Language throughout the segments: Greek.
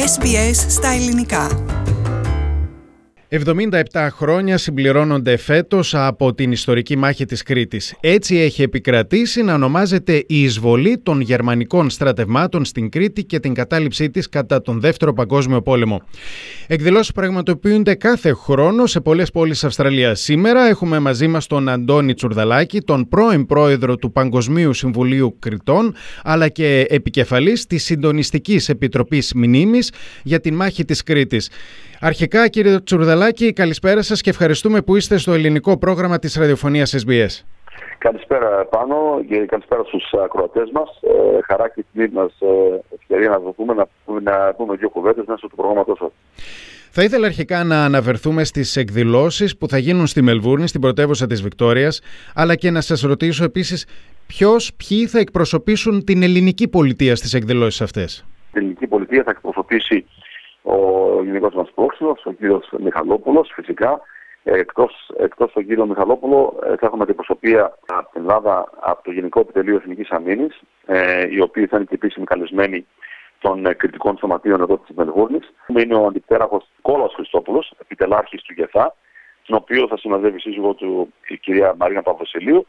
SBS στα ελληνικά. 77 χρόνια συμπληρώνονται φέτος από την ιστορική μάχη της Κρήτης. Έτσι έχει επικρατήσει να ονομάζεται η εισβολή των γερμανικών στρατευμάτων στην Κρήτη και την κατάληψή της κατά τον Δεύτερο Παγκόσμιο Πόλεμο. Εκδηλώσεις πραγματοποιούνται κάθε χρόνο σε πολλές πόλεις Αυστραλίας. Σήμερα έχουμε μαζί μας τον Αντώνη Τσουρδαλάκη, τον πρώην πρόεδρο του Παγκοσμίου Συμβουλίου Κρητών, αλλά και επικεφαλής της Συντονιστικής Επιτροπής Μνήμης για την μάχη της Κρήτης. Αρχικά, κύριε Τσουρδαλάκη, καλησπέρα σας και ευχαριστούμε που είστε στο ελληνικό πρόγραμμα της ραδιοφωνίας SBS. Καλησπέρα πάνω και καλησπέρα στους ακροατές μας. Χαρά και τιμή μας ευκαιρία να δοθούμε να πούμε δύο κουβέντες μέσω του προγράμματός σας. Θα ήθελα αρχικά να αναφερθούμε στις εκδηλώσεις που θα γίνουν στη Μελβούρνη, στην πρωτεύουσα της Βικτόριας, αλλά και να σας ρωτήσω επίσης ποιοι θα εκπροσωπήσουν την ελληνική πολιτεία στις εκδηλώσεις αυτές. Την ελληνική πολιτεία θα εκπροσωπήσει ο γενικός μας πρόξενος, ο κύριος Μιχαλόπουλος, φυσικά. Εκτός τον κύριο Μιχαλόπουλο θα έχουμε την προσωπία από την Ελλάδα, από το Γενικό Επιτελείο Εθνικής Αμήνης, οι οποίοι θα είναι και επίσημοι καλεσμένοι των κριτικών σωματείων εδώ της Μελβούρνης. Είναι ο αντιπτέραχος Κώλας Χριστόπουλος, επιτελάρχης του ΓΕΘΑ, τον οποίο θα συνοδεύει σύζυγό του η κυρία Μαρίνα Παπαδοσηλίου,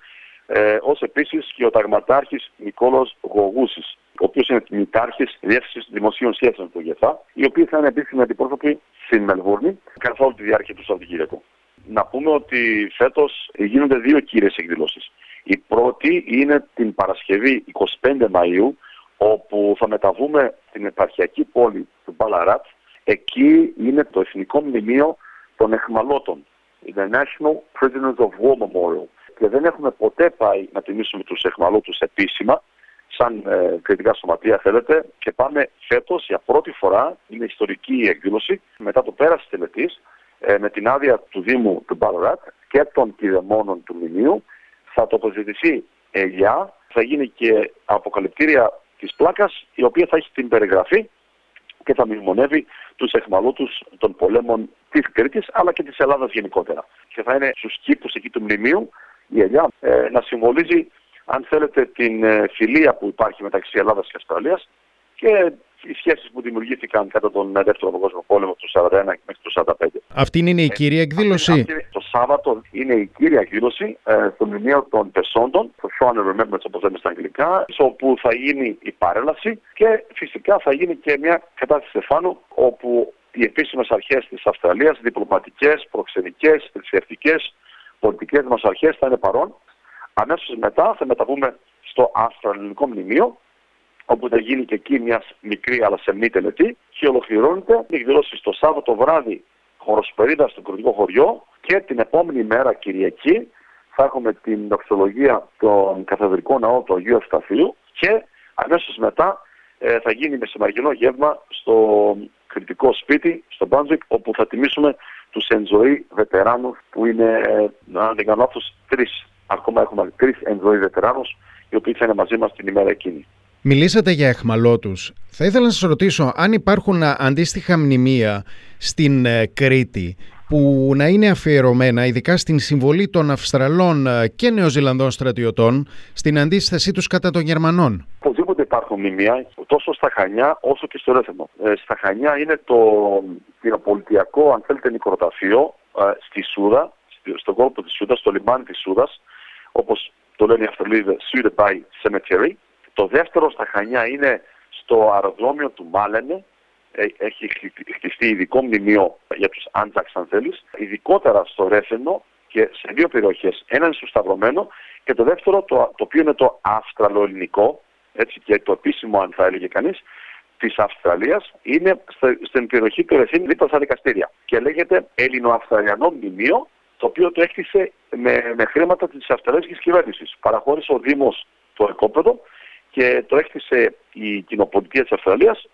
ως επίσης και ο ταγματάρχης Νικόλαος Γογούσης, ο οποίος είναι τμητάρχης διεύθυνσης δημοσίων σχέσεων του ΓΕΘΑ, οι οποίοι θα είναι επίσημοι αντιπρόσωποι στην Μελβούρνη καθ' όλη τη διάρκεια του Σαββατοκύριακου. Να πούμε ότι φέτος γίνονται δύο κύριες εκδηλώσεις. Η πρώτη είναι την Παρασκευή 25 Μαΐου, όπου θα μεταβούμε στην επαρχιακή πόλη του Μπαλαράτ. Εκεί είναι το Εθνικό Μνημείο των Εχμαλώτων, The National Prisoners of War Memorial. Και δεν έχουμε ποτέ πάει να τιμήσουμε τους εχμαλώτους επίσημα, σαν κριτικά σωματεία θέλετε, και πάμε φέτος για πρώτη φορά, είναι ιστορική εκδήλωση, μετά το πέρας της τελετής, με την άδεια του Δήμου του Μπαλαράτ και των κηδεμόνων του Μνημείου, θα τοποθετηθεί ελιά, θα γίνει και αποκαλυπτήρια της πλάκας, η οποία θα έχει την περιγραφή και θα μνημονεύει τους εχμαλώτους των πολέμων της Κρήτης, αλλά και της Ελλάδας γενικότερα. Και θα είναι στους κήπους εκεί του Μνημείου η ελιά να συμβολίζει, αν θέλετε, την φιλία που υπάρχει μεταξύ Ελλάδας και Αυστραλίας και οι σχέσεις που δημιουργήθηκαν κατά τον Δεύτερο Παγκόσμιο Πόλεμο του 1941 μέχρι το 1945. Αυτή είναι η κύρια εκδήλωση. Το Σάββατο είναι η κύρια εκδήλωση στο Μνημείο των Πεσόντων, το Show and Remembrance όπως λέμε στα αγγλικά, όπου θα γίνει η παρέλαση και φυσικά θα γίνει και μια κατάσταση στεφάνου, όπου οι επίσημες αρχές της Αυστραλίας, διπλωματικές, προξενικές, θρησκευτικές, πολιτικές μας αρχές θα είναι παρόν. Αμέσως μετά θα μεταβούμε στο Αυστραλιανικό Μνημείο, όπου θα γίνει και εκεί μια μικρή αλλά σεμνή τελετή και ολοκληρώνεται η εκδήλωση το Σάββατο βράδυ χοροσπερίδα στο κριτικό χωριό και την επόμενη μέρα Κυριακή θα έχουμε την δοξολογία των καθεδρικών ναό του Αγίου Ευσταθείου και αμέσως μετά θα γίνει μεσημεριανό γεύμα στο κριτικό σπίτι, στο Μπράνσουικ, όπου θα τιμήσουμε τους εν ζωή βετεράνους που είναι, αν δεν κάνω λάθος, τρεις. Ακόμα έχουμε 3 εν ζωή βετεράνους, οι οποίοι θα είναι μαζί μας την ημέρα εκείνη. Μιλήσατε για εχμαλώτους. Θα ήθελα να σας ρωτήσω αν υπάρχουν αντίστοιχα μνημεία στην Κρήτη που να είναι αφιερωμένα ειδικά στην συμβολή των Αυστραλών και Νεοζηλανδών στρατιωτών στην αντίστασή τους κατά των Γερμανών. Οπωσδήποτε υπάρχουν μνημεία τόσο στα Χανιά όσο και στο Ρέθεμο. Στα Χανιά είναι το πυροπολιτιακό, αν θέλετε, νεκροταφείο στη Σούδα, στον κόλπο της Σούδας, στο λιμάνι της Σούδας, όπως το λένε οι Αυστραλοί, Suda Bay Cemetery. Το δεύτερο στα Χανιά είναι στο αεροδρόμιο του Μάλενε. Έχει χτιστεί ειδικό μνημείο για τους Άντζαξ, αν θέλεις. Ειδικότερα στο Ρέθενο και σε δύο περιοχές. Ένα είναι στο Σταυρωμένο και το δεύτερο, το οποίο είναι το Αυστραλοελληνικό, έτσι, και το επίσημο, αν θα έλεγε κανείς, της Αυστραλίας, είναι στην περιοχή του Ρεθύν, δίπλα στα δικαστήρια. Και λέγεται Ελληνοαυστραλιανό Μνημείο, το οποίο το έκτισε με χρήματα της Αυστραλίας κυβέρνησης. Παραχώρησε ο Δήμος το οικόπεδο και το έκτισε η κοινοπολιτεία της Αυστραλίας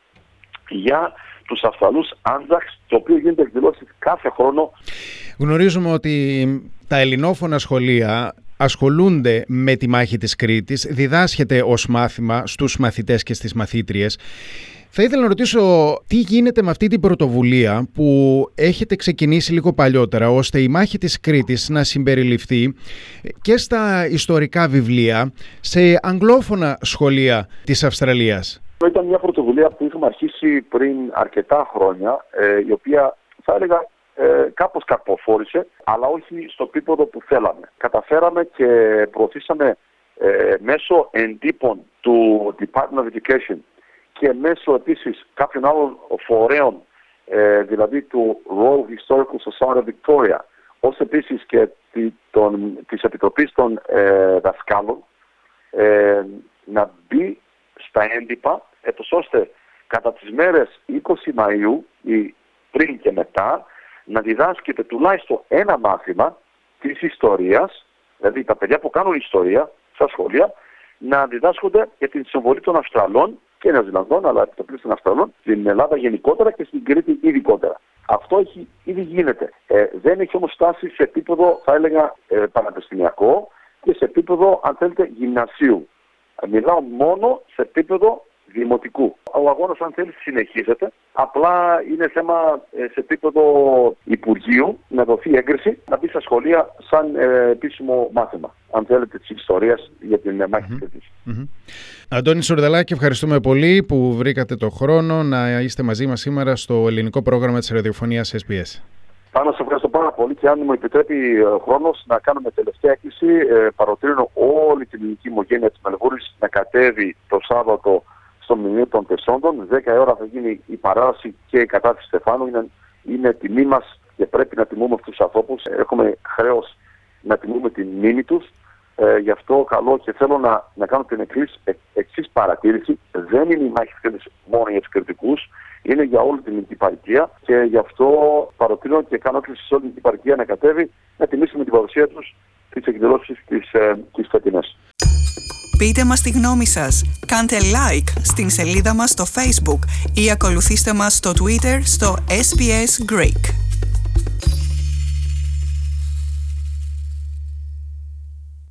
για τους Αυστραλούς Άντζαξ, το οποίο γίνεται εκδηλώσεις κάθε χρόνο. Γνωρίζουμε ότι τα ελληνόφωνα σχολεία ασχολούνται με τη μάχη της Κρήτης, διδάσκεται ως μάθημα στους μαθητές και στις μαθήτριες. Θα ήθελα να ρωτήσω τι γίνεται με αυτή την πρωτοβουλία που έχετε ξεκινήσει λίγο παλιότερα, ώστε η μάχη της Κρήτης να συμπεριληφθεί και στα ιστορικά βιβλία σε αγγλόφωνα σχολεία της Αυστραλίας. Ήταν μια πρωτοβουλία που είχαμε αρχίσει πριν αρκετά χρόνια, η οποία θα έλεγα κάπως καρποφόρησε, αλλά όχι στο επίπεδο που θέλαμε. Καταφέραμε και προωθήσαμε μέσω εντύπων του Department of Education και μέσω επίσης κάποιων άλλων φορέων, δηλαδή του Royal Historical Society of Victoria, ως επίσης και της Επιτροπής των Δασκάλων, να μπει στα έντυπα, ώστε κατά τις μέρες 20 Μαΐου ή πριν και μετά, να διδάσκεται τουλάχιστον ένα μάθημα της ιστορίας, δηλαδή τα παιδιά που κάνουν ιστορία στα σχολεία, να διδάσκονται για την συμβολή των Αυστραλών και Νεοζηλανδών, αλλά επιτοπλίστων των Αυστραλών, στην Ελλάδα γενικότερα και στην Κρήτη ειδικότερα. Αυτό ήδη γίνεται. Δεν έχει όμως φτάσει σε επίπεδο, θα έλεγα, πανεπιστημιακό και σε επίπεδο, αν θέλετε, γυμνασίου. Μιλάω μόνο σε επίπεδο δημοτικού. Ο αγώνας, αν θέλει, συνεχίζεται. Απλά είναι θέμα σε επίπεδο Υπουργείου να δοθεί έγκριση να μπει στα σχολεία σαν επίσημο μάθημα, αν θέλετε, της ιστορίας για την μάχη της Κρήτης. Αντώνη Σουρδαλάκη, ευχαριστούμε πολύ που βρήκατε το χρόνο να είστε μαζί μας σήμερα στο ελληνικό πρόγραμμα της ραδιοφωνίας SBS. Πάνω σε ευχαριστώ πάρα πολύ και αν μου επιτρέπει χρόνος να κάνουμε τελευταία έκκληση, παροτρύνω όλη την ελληνική ομογένεια της Μελβούρνης να κατέβει το Σάββατο στο Μνημείο των Τεσσόντων. 10 ώρα θα γίνει η παράδοση και η κατάθεση Στεφάνου. Είναι τιμή μας και πρέπει να τιμούμε αυτούς τους ανθρώπους. Έχουμε χρέος να τιμούμε τη μνήμη τους. Γι' αυτό καλό και θέλω να κάνω την εξής παρατήρηση. Δεν είναι η μάχη της μόνο για τους κριτικούς, είναι για όλη την επαρχία και γι' αυτό παροτρύνω και κάνω έκκληση σε όλη την επαρχία να κατέβει, να τιμήσουμε την παρουσία τους στις εκδηλώσεις της φετινές. Πείτε μας τη γνώμη σας. Κάντε like στην σελίδα μας στο Facebook ή ακολουθήστε μας στο Twitter στο SBS Greek.